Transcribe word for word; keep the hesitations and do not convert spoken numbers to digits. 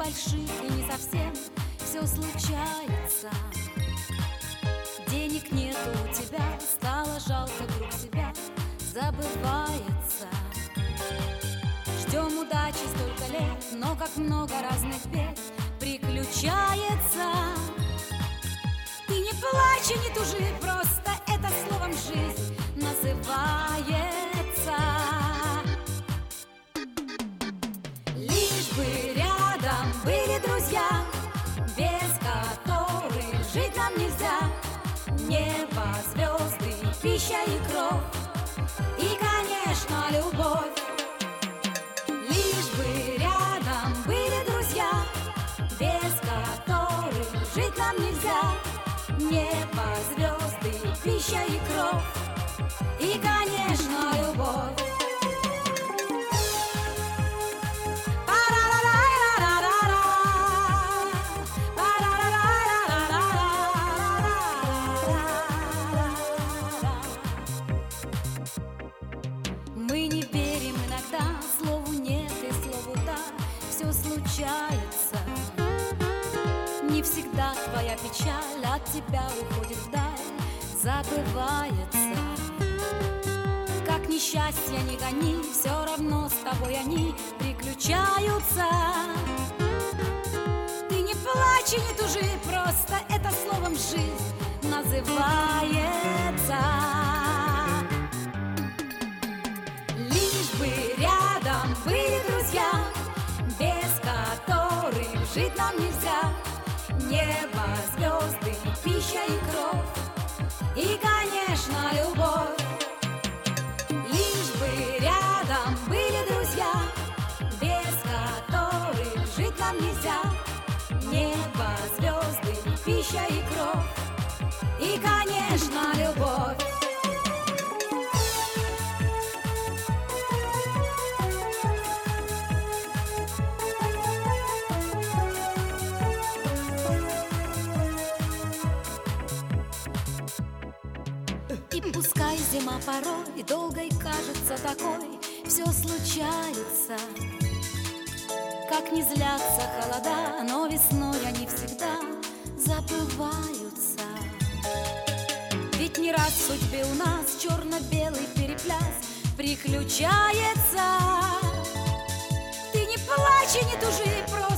небольших и не совсем все случается. Денег нету у тебя, стало жалко вдруг себя, забывается. Ждем удачи столько лет, но как много разных бед приключается. Ты не плачь и не тужи, просто это словом жизнь называется. Лишь бы рядом были друзья, без которых жить нам нельзя. Небо, звезды, пища и кровь, и, конечно, любовь. Лишь бы рядом были друзья, без которых жить нам нельзя. Небо, звезды, пища и кровь, и, конечно, любовь. Мы не верим иногда слову нет и слову да, все случается. Не всегда твоя печаль от тебя уходит вдаль, забывается. Как несчастья не гони, все равно с тобой они приключаются. Ты не плачь и не тужи, просто это словом жизнь называется. Лишь бы рядом были друзья, без которых жить нам нельзя. Небо, звезды, пища и кровь, и, конечно, любовь. Лишь бы рядом были друзья, без которых жить нам нельзя. Небо, звезды, пища и кровь, и, конечно, любовь. И пускай зима порой долгой кажется такой, все случается. Как не злятся холода, но весной они всегда забываются. Ведь не раз в судьбе у нас черно-белый перепляс приключается. Ты не плачь и не тужи, просто